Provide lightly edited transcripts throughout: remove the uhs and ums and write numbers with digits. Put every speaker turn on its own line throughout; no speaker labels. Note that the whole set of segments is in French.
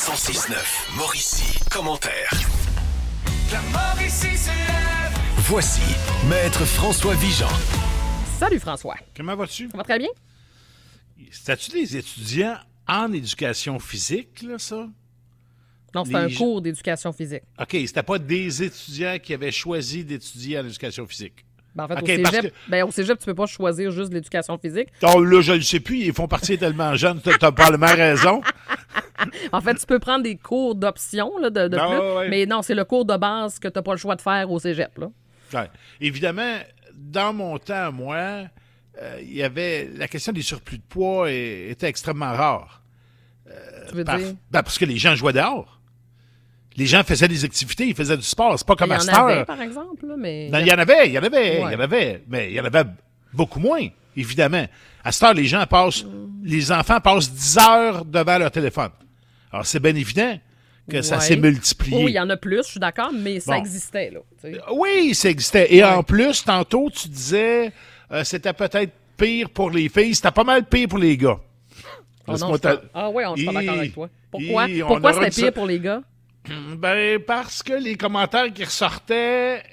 106.9, Mauricie, commentaire.
La Mauricie se lève.
Voici Maître François Vigeant.
Salut François.
Comment vas-tu?
Ça va très bien?
C'était-tu des étudiants en éducation physique, là, ça?
Non, c'était un cours d'éducation physique.
OK, c'était pas des étudiants qui avaient choisi d'étudier en éducation physique.
Ben, en fait,
OK,
au cégep, tu peux pas choisir juste l'éducation physique.
Oh, là, je le sais plus, ils font partie tellement jeunes, t'as probablement raison.
En fait, tu peux prendre des cours d'option là, de
Non,
plus,
ouais.
mais non, c'est le cours de base que tu n'as pas le choix de faire au cégep. Là.
Ouais. Évidemment, dans mon temps, moi, il y avait la question des surplus de poids était extrêmement rare.
Tu veux dire?
Parce que les gens jouaient dehors. Les gens faisaient des activités, ils faisaient du sport. C'est pas comme
Il y
à
en
cette heure.
avait, par exemple, là, mais...
Non, il y en avait,
Ouais.
mais il y en avait beaucoup moins, évidemment. À cette heure, les enfants passent 10 heures devant leur téléphone. Alors, c'est bien évident que ça
Ouais.
s'est multiplié.
Oui, il y en a plus, je suis d'accord, mais ça
Bon.
existait, là. Tu sais.
Oui, ça existait. Et
Ouais.
en plus, tantôt, tu disais, c'était peut-être pire pour les filles, c'était pas mal pire pour les gars.
Oh,
Laisse-moi
non,
te-
oui, je suis pas d'accord avec toi. Pourquoi?
on
Pourquoi
aura
c'était
dit ça.
pire pour les gars?
Ben, parce que les commentaires qui ressortaient,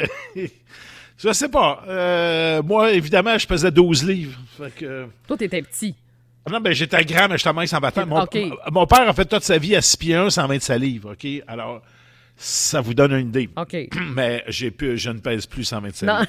je sais pas. Moi, évidemment, je pesais 12 livres. Fait que...
Toi, t'étais petit.
Non, ben, j'étais grand, mais j'étais mince en battant.
OK.
Mon père a fait toute sa vie à 6 pieds 1, 125 livres, OK? Alors, ça vous donne une idée.
OK.
Mais je ne pèse plus 125
Non.
livres.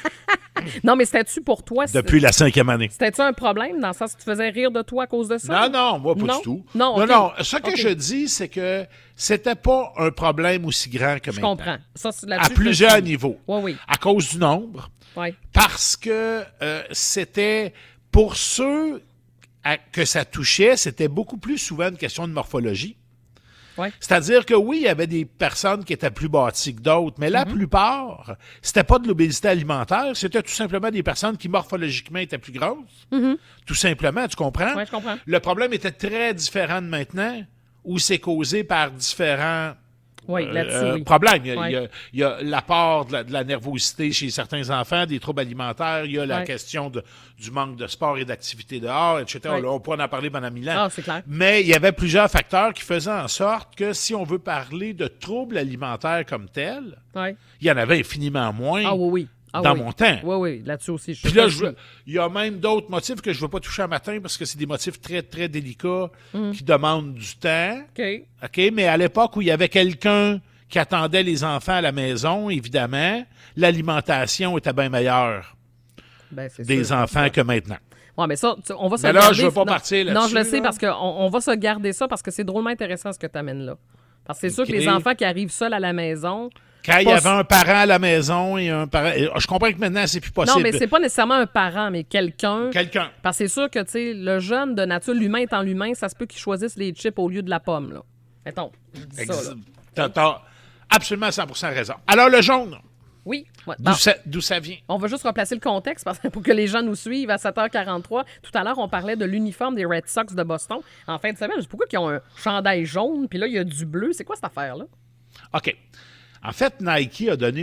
Non, mais c'était-tu pour toi?
Depuis la 5e année.
C'était-tu un problème dans le sens que tu faisais rire de toi à cause de ça?
Non, moi, pas
Non?
du tout.
Non, OK.
Non. Ce que
OK.
je dis, c'est que c'était pas un problème aussi grand que
Je
maintenant.
comprends. Ça,
À
là-dessus,
plusieurs
je-
niveaux.
Oui.
À cause du nombre.
Oui.
Parce que c'était pour ceux que ça touchait, c'était beaucoup plus souvent une question de morphologie.
Ouais.
C'est-à-dire que oui, il y avait des personnes qui étaient plus bâties que d'autres, mais la plupart, c'était pas de l'obésité alimentaire, c'était tout simplement des personnes qui morphologiquement étaient plus grosses. Tout simplement, tu comprends?
Oui, je comprends.
Le problème était très différent de maintenant, où c'est causé par différents
Oui, là-dessus, oui.
problèmes.
Ouais.
Il y a l'apport de la nervosité chez certains enfants, des troubles alimentaires, il y a la
Ouais.
question du manque de sport et d'activité dehors, etc.
Ouais.
Là, on pourrait en parler pendant 1000 ans.
Ah, c'est clair.
Mais il y avait plusieurs facteurs qui faisaient en sorte que si on veut parler de troubles alimentaires comme tels,
Oui.
il y en avait infiniment moins
Ah, oui. Ah,
dans
oui.
mon temps.
Oui, là-dessus aussi.
Puis là, il y a même d'autres motifs que je ne veux pas toucher un matin parce que c'est des motifs très, très délicats qui demandent du temps.
OK.
OK? Mais à l'époque où il y avait quelqu'un qui attendait les enfants à la maison, évidemment, l'alimentation était bien meilleure
Ben, c'est
des
sûr.
enfants que maintenant.
Ouais, mais ça, on va se
Mais
le
là,
garder.
je veux pas
Non.
partir
Non,
là-dessus,
je le sais
là.
parce qu'on va se garder ça parce que c'est drôlement intéressant ce que tu amènes là. Parce que c'est sûr
OK.
que les enfants qui arrivent seuls à la maison.
Quand il y
Pas-
avait un parent à la maison et un parent... Je comprends que maintenant, c'est plus possible.
Non, mais c'est pas nécessairement un parent, mais quelqu'un.
Quelqu'un.
Parce que c'est sûr que, tu sais, le jeune de nature, l'humain étant l'humain, ça se peut qu'il choisisse les chips au lieu de la pomme, là. Mettons, je dis ça, là.
T'as absolument 100% raison. Alors, le jaune,
Oui. Ouais. Bon,
d'où ça vient?
on va juste replacer le contexte parce que pour que les gens nous suivent à 7h43. Tout à l'heure, on parlait de l'uniforme des Red Sox de Boston. En fin de semaine, je sais pourquoi ils ont un chandail jaune, puis là, il y a du bleu. C'est quoi cette affaire-là?
OK. En fait, Nike a donné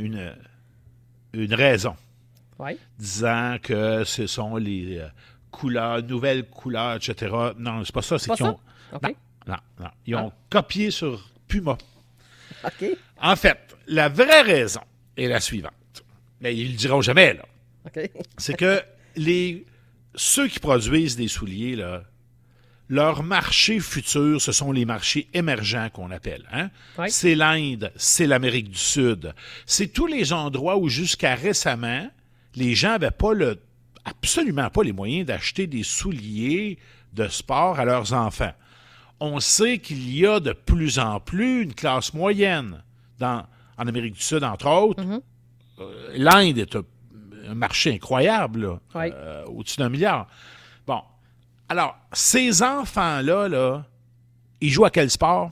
une raison,
Oui.
disant que ce sont les couleurs, nouvelles couleurs, etc. Non, c'est pas ça. C'est
Pas
qu'ils
ça?
ont...
OK.
Non. Ils ont copié sur Puma.
OK.
En fait, la vraie raison est la suivante. Mais ils le diront jamais, là.
OK.
C'est que ceux qui produisent des souliers, là, leur marché futur, ce sont les marchés émergents qu'on appelle. Hein?
Oui.
C'est l'Inde, c'est l'Amérique du Sud. C'est tous les endroits où jusqu'à récemment, les gens n'avaient absolument pas les moyens d'acheter des souliers de sport à leurs enfants. On sait qu'il y a de plus en plus une classe moyenne en Amérique du Sud, entre autres. L'Inde est un marché incroyable, là,
Oui.
au-dessus d'1 milliard. Bon. Alors, ces enfants-là, là, ils jouent à quel sport?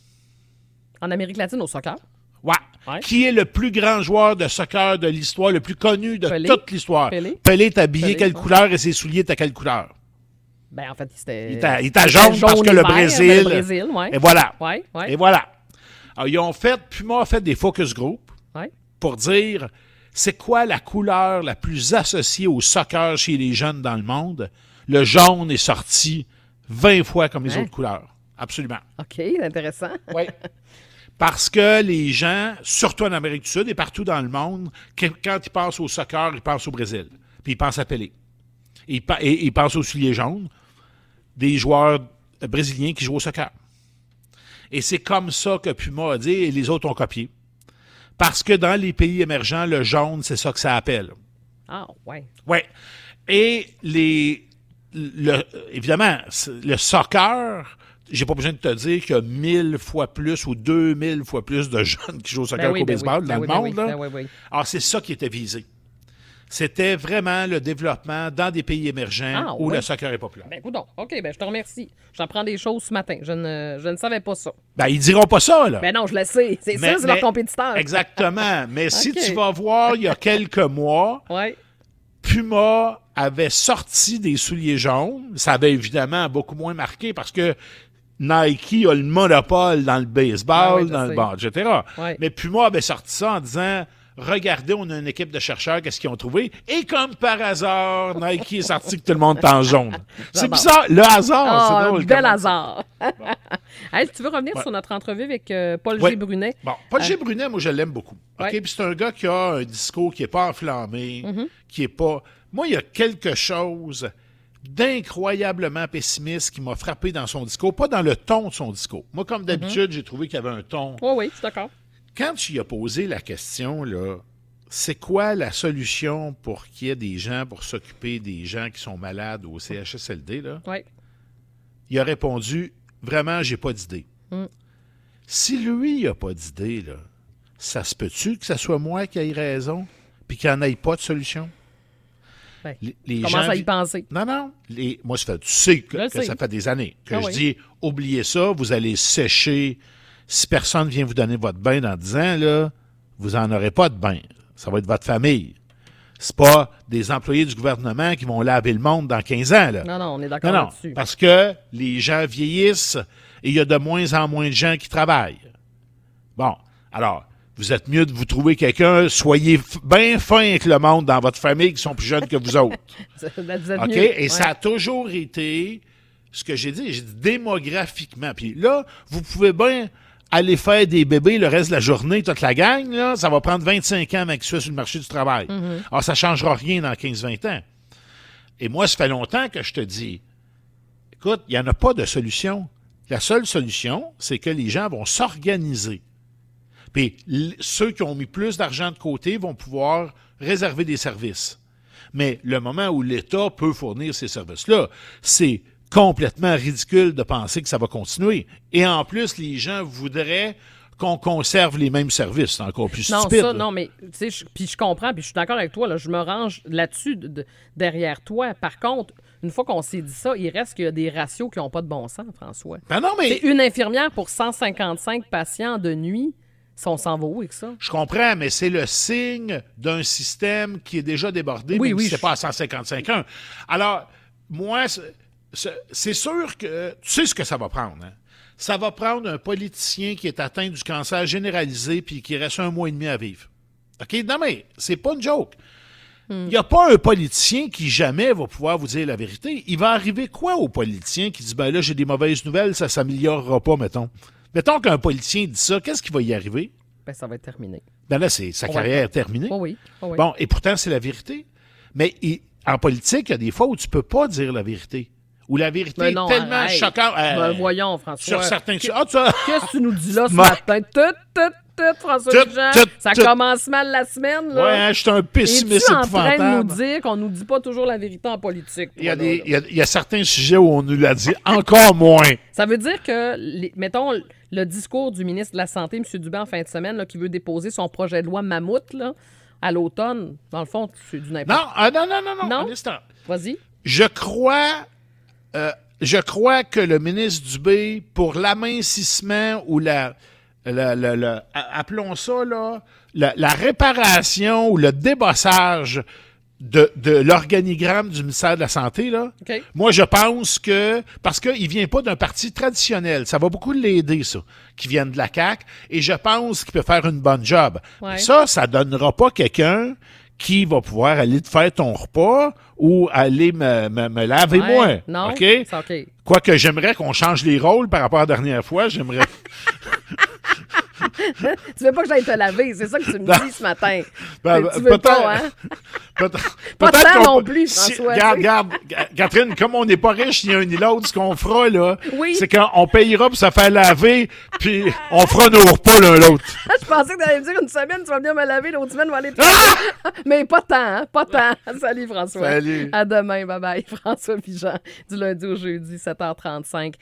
En Amérique latine, au soccer.
Ouais.
Ouais.
Qui est le plus grand joueur de soccer de l'histoire, le plus connu de
Pelé.
toute l'histoire?
Pelé.
Pelé est habillé
Pelé,
quelle
ouais.
couleur et ses souliers étaient quelle couleur?
Ben, en fait, c'était.
Il était jaune parce que
et
le
vert,
Brésil.
ben, le Brésil, oui.
Et voilà.
Oui, oui.
Et voilà. Alors, Puma a fait des focus group
Oui.
pour dire c'est quoi la couleur la plus associée au soccer chez les jeunes dans le monde. Le jaune est sorti 20 fois comme les
Hein?
autres couleurs. Absolument.
OK, intéressant.
Oui. Parce que les gens, surtout en Amérique du Sud et partout dans le monde, quand ils pensent au soccer, ils pensent au Brésil. Puis ils pensent à Pelé. Et ils pensent aux souliers jaunes, des joueurs brésiliens qui jouent au soccer. Et c'est comme ça que Puma a dit, et les autres ont copié. Parce que dans les pays émergents, le jaune, c'est ça que ça appelle.
Ah, ouais.
Oui. Et évidemment, le soccer, j'ai pas besoin de te dire qu'il y a 1000 fois plus ou 2000 fois plus de jeunes qui jouent au soccer qu'au baseball dans le monde. Là.
Oui.
Alors, c'est ça qui était visé. C'était vraiment le développement dans des pays émergents où le soccer est populaire.
Ben, écoute donc. OK, ben, je te remercie. J'apprends des choses ce matin. Je ne savais pas ça.
Ben, ils diront pas ça, là.
Ben non, je le sais. C'est ça, c'est leur compétiteur.
Exactement. Mais si
OK.
tu vas voir, il y a quelques mois,
Ouais.
Puma avait sorti des souliers jaunes. Ça avait évidemment beaucoup moins marqué parce que Nike a le monopole dans le baseball, etc.
Ouais.
Mais Puma avait sorti ça en disant regardez, on a une équipe de chercheurs, qu'est-ce qu'ils ont trouvé? Et comme par hasard, Nike est sorti que tout le monde est en jaune. C'est bizarre, le hasard, c'est drôle.
Bel hasard. Hey, tu veux revenir sur notre entrevue avec Paul G. Brunet?
Bon, Paul G. Brunet, moi, je l'aime beaucoup. OK? Puis c'est un gars qui a un discours qui n'est pas enflammé, qui est pas... Moi, il y a quelque chose d'incroyablement pessimiste qui m'a frappé dans son discours, pas dans le ton de son discours. Moi, comme d'habitude, j'ai trouvé qu'il y avait un ton...
Oui, je suis d'accord.
Quand tu lui as posé la question, là, c'est quoi la solution pour qu'il y ait des gens pour s'occuper des gens qui sont malades au CHSLD, là?
Oui.
Il a répondu, vraiment, j'ai pas d'idée. Si lui, il a pas d'idée, là, ça se peut-tu que ce soit moi qui aille raison puis qu'il n'y en ait pas de solution?
Ben,
Les
commence
gens...
à y penser.
Non. Moi, tu sais que ça fait des années que je dis, oubliez ça, vous allez sécher. Si personne vient vous donner votre bain dans 10 ans, là, vous n'en aurez pas de bain. Ça va être votre famille. C'est pas des employés du gouvernement qui vont laver le monde dans 15 ans. Là.
Non, on est d'accord là-dessus.
Parce que les gens vieillissent et il y a de moins en moins de gens qui travaillent. Bon, alors, vous êtes mieux de vous trouver quelqu'un, soyez bien fin avec le monde dans votre famille qui sont plus jeunes que vous autres.
Vous êtes
OK?
mieux.
Et ça a toujours été ce que j'ai dit démographiquement. Puis là, vous pouvez bien aller faire des bébés le reste de la journée, toute la gang, là, ça va prendre 25 ans avant qu'ils soient sur le marché du travail. Alors, ça ne changera rien dans 15-20 ans. Et moi, ça fait longtemps que je te dis, écoute, il n'y en a pas de solution. La seule solution, c'est que les gens vont s'organiser. Puis ceux qui ont mis plus d'argent de côté vont pouvoir réserver des services. Mais le moment où l'État peut fournir ces services-là, c'est complètement ridicule de penser que ça va continuer. Et en plus, les gens voudraient qu'on conserve les mêmes services. C'est encore plus stupide.
Non, mais tu sais, puis je comprends, puis je suis d'accord avec toi, là, je me range là-dessus derrière toi. Par contre, une fois qu'on s'est dit ça, il reste qu'il y a des ratios qui n'ont pas de bon sens, François.
Ben non, mais...
C'est une infirmière pour 155 patients de nuit. Si on s'en va où avec ça?
Je comprends, mais c'est le signe d'un système qui est déjà débordé,
oui,
même
oui,
si c'est pas à 155.1. Alors, moi, c'est sûr que tu sais ce que ça va prendre. Hein? Ça va prendre un politicien qui est atteint du cancer généralisé puis qui reste 1 mois et demi à vivre. OK? Non, mais c'est pas une joke. Il n'y a pas un politicien qui jamais va pouvoir vous dire la vérité. Il va arriver quoi au politicien qui dit, ben là, j'ai des mauvaises nouvelles, ça s'améliorera pas, mettons. Mettons qu'un politicien dit ça, qu'est-ce qui va y arriver?
Ben, ça va être terminé.
Ben là, sa carrière est terminée.
Oh oui. Oh oui.
Bon, et pourtant, c'est la vérité. Mais en politique, il y a des fois où tu peux pas dire la vérité. Où la vérité est tellement choquante.
Voyons, François.
Sur certains...
Qu'est-ce que tu nous dis là ce matin? François Jean, ça commence mal la semaine, là.
Ouais, je suis un pessimiste épouvantable.
Es-tu en train de nous dire qu'on nous dit pas toujours la vérité en politique?
Il y a certains sujets où on nous l'a dit encore moins.
Ça veut dire que, mettons, le discours du ministre de la Santé, M. Dubé, en fin de semaine, là, qui veut déposer son projet de loi Mammouth, là, à l'automne, dans le fond, c'est du n'importe
quoi. Non. Un instant.
Vas-y.
Je crois que le ministre Dubé, pour l'amincissement ou appelons ça, là, la réparation ou le débossage de l'organigramme du ministère de la Santé, là,
okay.
Moi, je pense que, parce qu'il vient pas d'un parti traditionnel, ça va beaucoup l'aider, ça, qui vienne de la CAQ, et je pense qu'il peut faire une bonne job.
Ouais.
Ça donnera pas quelqu'un qui va pouvoir aller te faire ton repas ou aller me laver moi.
Non,
OK?
c'est OK.
Quoique j'aimerais qu'on change les rôles par rapport à la dernière fois. J'aimerais...
Tu veux pas que j'aille te laver, c'est ça que tu me dis ce matin.
Ben,
tu veux pas, hein? Pas tant non plus, François.
Regarde, Catherine, comme on n'est pas riche ni un ni l'autre, ce qu'on fera, là,
Oui.
c'est qu'on payera pour se faire laver, puis on fera nos repas l'un l'autre.
Je pensais que tu allais me dire une semaine, tu vas venir me laver, l'autre semaine, on va aller te Mais pas tant, hein? Pas tant. Salut, François.
Salut.
À demain, bye-bye. François Vigeant, du lundi au jeudi, 7h35.